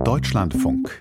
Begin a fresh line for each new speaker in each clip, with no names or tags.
Deutschlandfunk.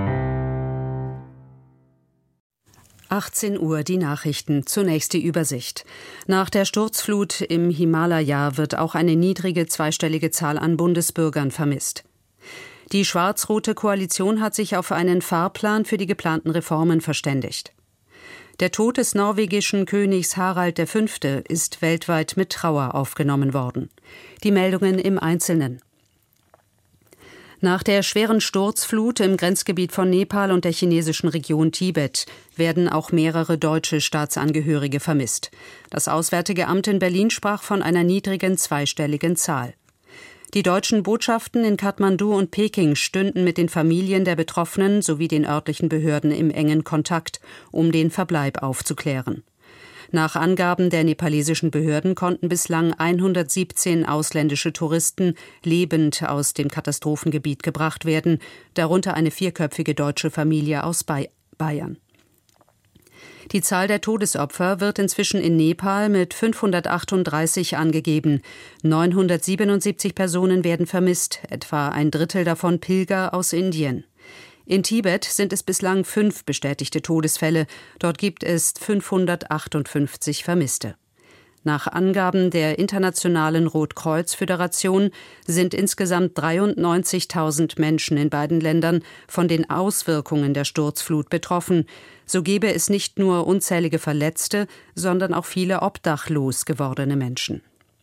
18 Uhr die Nachrichten. Zunächst die Übersicht. Nach der Sturzflut im Himalaya wird auch eine niedrige zweistellige Zahl an Bundesbürgern vermisst. Die schwarz-rote Koalition hat sich auf einen Fahrplan für die geplanten Reformen verständigt. Der Tod des norwegischen Königs Harald V. ist weltweit mit Trauer aufgenommen worden. Die Meldungen im Einzelnen. Nach der schweren Sturzflut im Grenzgebiet von Nepal und der chinesischen Region Tibet werden auch mehrere deutsche Staatsangehörige vermisst. Das Auswärtige Amt in Berlin sprach von einer niedrigen zweistelligen Zahl. Die deutschen Botschaften in Kathmandu und Peking stünden mit den Familien der Betroffenen sowie den örtlichen Behörden im engen Kontakt, um den Verbleib aufzuklären. Nach Angaben der nepalesischen Behörden konnten bislang 117 ausländische Touristen lebend aus dem Katastrophengebiet gebracht werden, darunter eine vierköpfige deutsche Familie aus Bayern. Die Zahl der Todesopfer wird inzwischen in Nepal mit 538 angegeben. 977 Personen werden vermisst, etwa ein Drittel davon Pilger aus Indien. In Tibet sind es bislang 5 bestätigte Todesfälle. Dort gibt es 558 Vermisste. Nach Angaben der Internationalen Rotkreuz-Föderation sind insgesamt 93.000 Menschen in beiden Ländern von den Auswirkungen der Sturzflut betroffen. So gebe es nicht nur unzählige Verletzte, sondern auch viele obdachlos gewordene Menschen.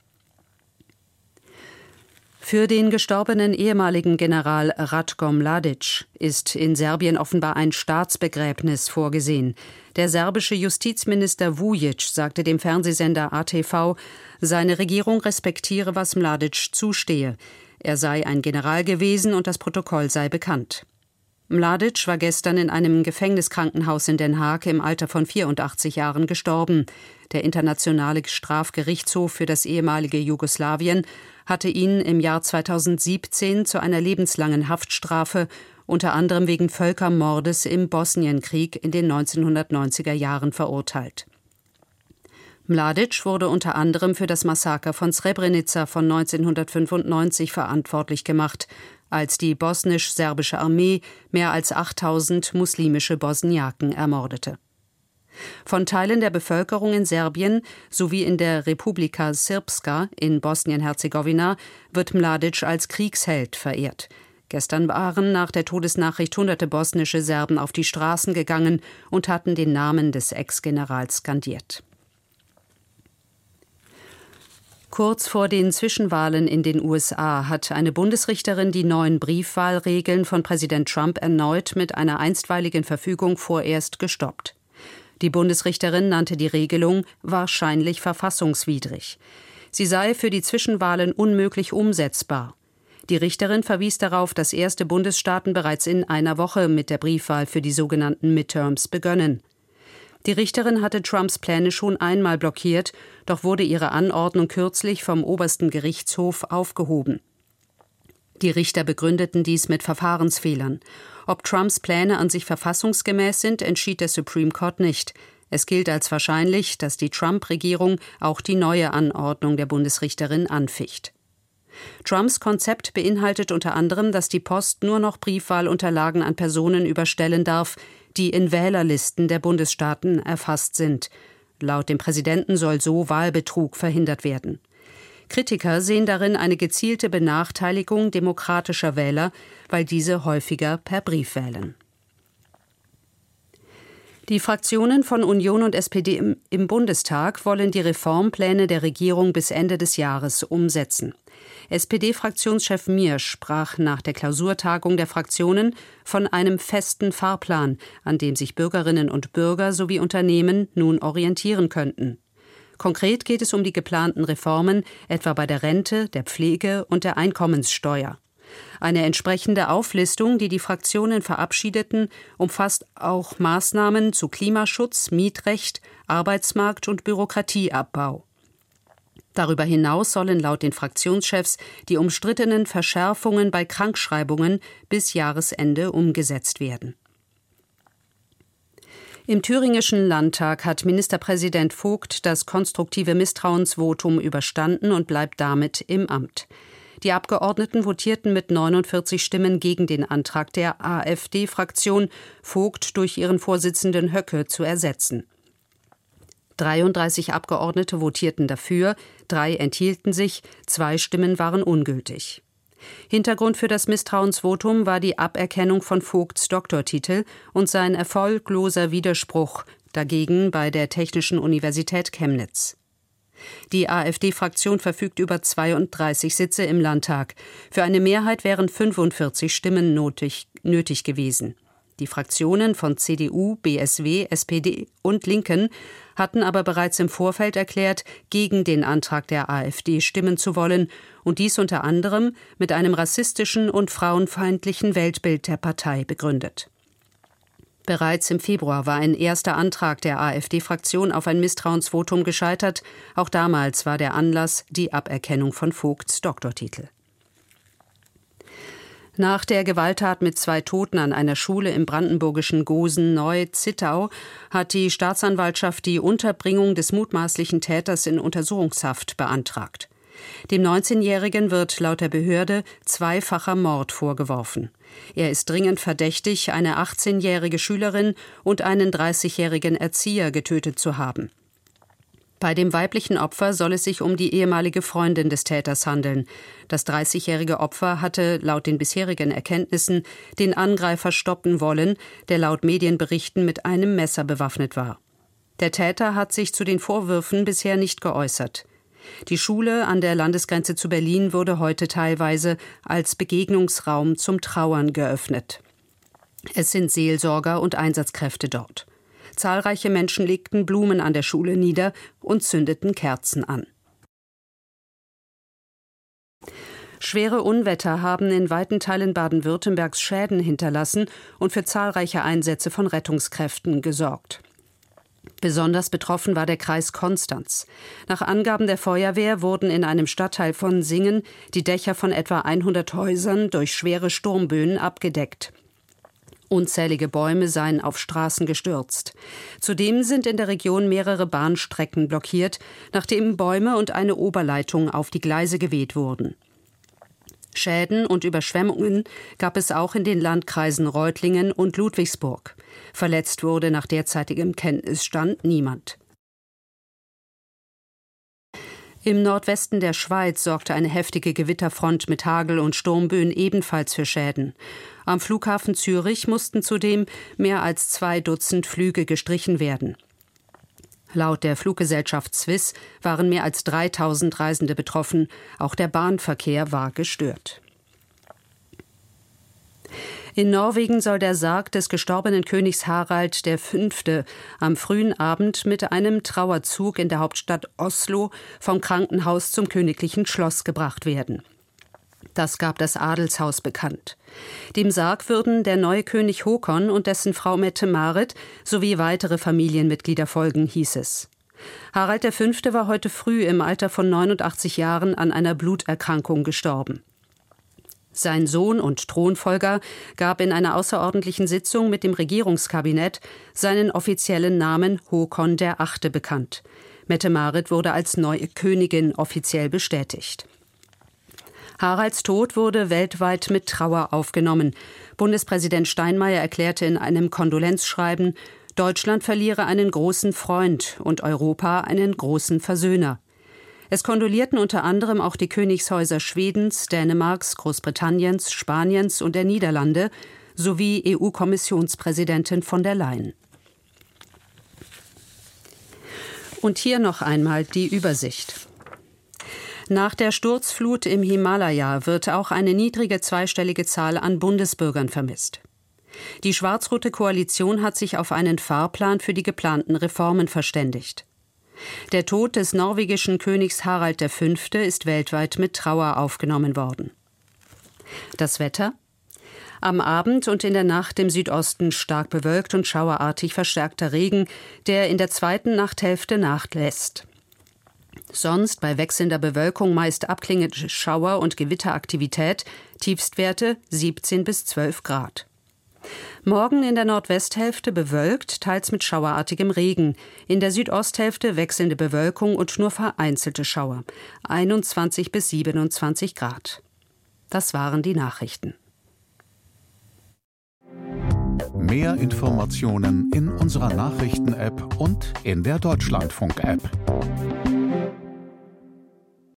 Für den gestorbenen ehemaligen General Ratko Mladic ist in Serbien offenbar ein Staatsbegräbnis vorgesehen. Der serbische Justizminister Vujic sagte dem Fernsehsender ATV, seine Regierung respektiere, was Mladic zustehe. Er sei ein General gewesen und das Protokoll sei bekannt. Mladic war gestern in einem Gefängniskrankenhaus in Den Haag im Alter von 84 Jahren gestorben. Der Internationale Strafgerichtshof für das ehemalige Jugoslawien hatte ihn im Jahr 2017 zu einer lebenslangen Haftstrafe, unter anderem wegen Völkermordes im Bosnienkrieg in den 1990er Jahren verurteilt. Mladic wurde unter anderem für das Massaker von Srebrenica von 1995 verantwortlich gemacht, als die bosnisch-serbische Armee mehr als 8000 muslimische Bosniaken ermordete. Von Teilen der Bevölkerung in Serbien sowie in der Republika Srpska in Bosnien-Herzegowina wird Mladic als Kriegsheld verehrt. Gestern waren nach der Todesnachricht hunderte bosnische Serben auf die Straßen gegangen und hatten den Namen des Ex-Generals skandiert. Kurz vor den Zwischenwahlen in den USA hat eine Bundesrichterin die neuen Briefwahlregeln von Präsident Trump erneut mit einer einstweiligen Verfügung vorerst gestoppt. Die Bundesrichterin nannte die Regelung wahrscheinlich verfassungswidrig. Sie sei für die Zwischenwahlen unmöglich umsetzbar. Die Richterin verwies darauf, dass erste Bundesstaaten bereits in einer Woche mit der Briefwahl für die sogenannten Midterms begönnen. Die Richterin hatte Trumps Pläne schon einmal blockiert, doch wurde ihre Anordnung kürzlich vom obersten Gerichtshof aufgehoben. Die Richter begründeten dies mit Verfahrensfehlern. Ob Trumps Pläne an sich verfassungsgemäß sind, entschied der Supreme Court nicht. Es gilt als wahrscheinlich, dass die Trump-Regierung auch die neue Anordnung der Bundesrichterin anficht. Trumps Konzept beinhaltet unter anderem, dass die Post nur noch Briefwahlunterlagen an Personen überstellen darf, die in Wählerlisten der Bundesstaaten erfasst sind. Laut dem Präsidenten soll so Wahlbetrug verhindert werden. Kritiker sehen darin eine gezielte Benachteiligung demokratischer Wähler, weil diese häufiger per Brief wählen. Die Fraktionen von Union und SPD im Bundestag wollen die Reformpläne der Regierung bis Ende des Jahres umsetzen. SPD-Fraktionschef Miersch sprach nach der Klausurtagung der Fraktionen von einem festen Fahrplan, an dem sich Bürgerinnen und Bürger sowie Unternehmen nun orientieren könnten. Konkret geht es um die geplanten Reformen, etwa bei der Rente, der Pflege und der Einkommenssteuer. Eine entsprechende Auflistung, die die Fraktionen verabschiedeten, umfasst auch Maßnahmen zu Klimaschutz, Mietrecht, Arbeitsmarkt und Bürokratieabbau. Darüber hinaus sollen laut den Fraktionschefs die umstrittenen Verschärfungen bei Krankschreibungen bis Jahresende umgesetzt werden. Im thüringischen Landtag hat Ministerpräsident Vogt das konstruktive Misstrauensvotum überstanden und bleibt damit im Amt. Die Abgeordneten votierten mit 49 Stimmen gegen den Antrag der AfD-Fraktion, Vogt durch ihren Vorsitzenden Höcke zu ersetzen. 33 Abgeordnete votierten dafür, 3 enthielten sich, 2 Stimmen waren ungültig. Hintergrund für das Misstrauensvotum war die Aberkennung von Vogts Doktortitel und sein erfolgloser Widerspruch dagegen bei der Technischen Universität Chemnitz. Die AfD-Fraktion verfügt über 32 Sitze im Landtag. Für eine Mehrheit wären 45 Stimmen nötig gewesen. Die Fraktionen von CDU, BSW, SPD und Linken hatten aber bereits im Vorfeld erklärt, gegen den Antrag der AfD stimmen zu wollen, und dies unter anderem mit einem rassistischen und frauenfeindlichen Weltbild der Partei begründet. Bereits im Februar war ein erster Antrag der AfD-Fraktion auf ein Misstrauensvotum gescheitert. Auch damals war der Anlass die Aberkennung von Vogts Doktortitel. Nach der Gewalttat mit 2 Toten an einer Schule im brandenburgischen Gosen-Neu-Zittau hat die Staatsanwaltschaft die Unterbringung des mutmaßlichen Täters in Untersuchungshaft beantragt. Dem 19-Jährigen wird laut der Behörde zweifacher Mord vorgeworfen. Er ist dringend verdächtig, eine 18-jährige Schülerin und einen 30-jährigen Erzieher getötet zu haben. Bei dem weiblichen Opfer soll es sich um die ehemalige Freundin des Täters handeln. Das 30-jährige Opfer hatte laut den bisherigen Erkenntnissen den Angreifer stoppen wollen, der laut Medienberichten mit einem Messer bewaffnet war. Der Täter hat sich zu den Vorwürfen bisher nicht geäußert. Die Schule an der Landesgrenze zu Berlin wurde heute teilweise als Begegnungsraum zum Trauern geöffnet. Es sind Seelsorger und Einsatzkräfte dort. Zahlreiche Menschen legten Blumen an der Schule nieder und zündeten Kerzen an. Schwere Unwetter haben in weiten Teilen Baden-Württembergs Schäden hinterlassen und für zahlreiche Einsätze von Rettungskräften gesorgt. Besonders betroffen war der Kreis Konstanz. Nach Angaben der Feuerwehr wurden in einem Stadtteil von Singen die Dächer von etwa 100 Häusern durch schwere Sturmböen abgedeckt. Unzählige Bäume seien auf Straßen gestürzt. Zudem sind in der Region mehrere Bahnstrecken blockiert, nachdem Bäume und eine Oberleitung auf die Gleise geweht wurden. Schäden und Überschwemmungen gab es auch in den Landkreisen Reutlingen und Ludwigsburg. Verletzt wurde nach derzeitigem Kenntnisstand niemand. Im Nordwesten der Schweiz sorgte eine heftige Gewitterfront mit Hagel und Sturmböen ebenfalls für Schäden. Am Flughafen Zürich mussten zudem mehr als 2 Dutzend Flüge gestrichen werden. Laut der Fluggesellschaft Swiss waren mehr als 3000 Reisende betroffen. Auch der Bahnverkehr war gestört. In Norwegen soll der Sarg des gestorbenen Königs Harald V. am frühen Abend mit einem Trauerzug in der Hauptstadt Oslo vom Krankenhaus zum königlichen Schloss gebracht werden. Das gab das Adelshaus bekannt. Dem Sarg würden der neue König Håkon und dessen Frau Mette-Marit sowie weitere Familienmitglieder folgen, hieß es. Harald V. war heute früh im Alter von 89 Jahren an einer Bluterkrankung gestorben. Sein Sohn und Thronfolger gab in einer außerordentlichen Sitzung mit dem Regierungskabinett seinen offiziellen Namen Håkon VIII. Bekannt. Mette-Marit wurde als neue Königin offiziell bestätigt. Haralds Tod wurde weltweit mit Trauer aufgenommen. Bundespräsident Steinmeier erklärte in einem Kondolenzschreiben, Deutschland verliere einen großen Freund und Europa einen großen Versöhner. Es kondolierten unter anderem auch die Königshäuser Schwedens, Dänemarks, Großbritanniens, Spaniens und der Niederlande sowie EU-Kommissionspräsidentin von der Leyen. Und hier noch einmal die Übersicht. Nach der Sturzflut im Himalaya wird auch eine niedrige zweistellige Zahl an Bundesbürgern vermisst. Die schwarz-rote Koalition hat sich auf einen Fahrplan für die geplanten Reformen verständigt. Der Tod des norwegischen Königs Harald V. ist weltweit mit Trauer aufgenommen worden. Das Wetter? Am Abend und in der Nacht im Südosten stark bewölkt und schauerartig verstärkter Regen, der in der zweiten Nachthälfte nachlässt. Sonst bei wechselnder Bewölkung meist abklingende Schauer- und Gewitteraktivität, Tiefstwerte 17 bis 12 Grad. Morgen in der Nordwesthälfte bewölkt, teils mit schauerartigem Regen. In der Südosthälfte wechselnde Bewölkung und nur vereinzelte Schauer. 21 bis 27 Grad. Das waren die Nachrichten.
Mehr Informationen in unserer Nachrichten-App und in der Deutschlandfunk-App.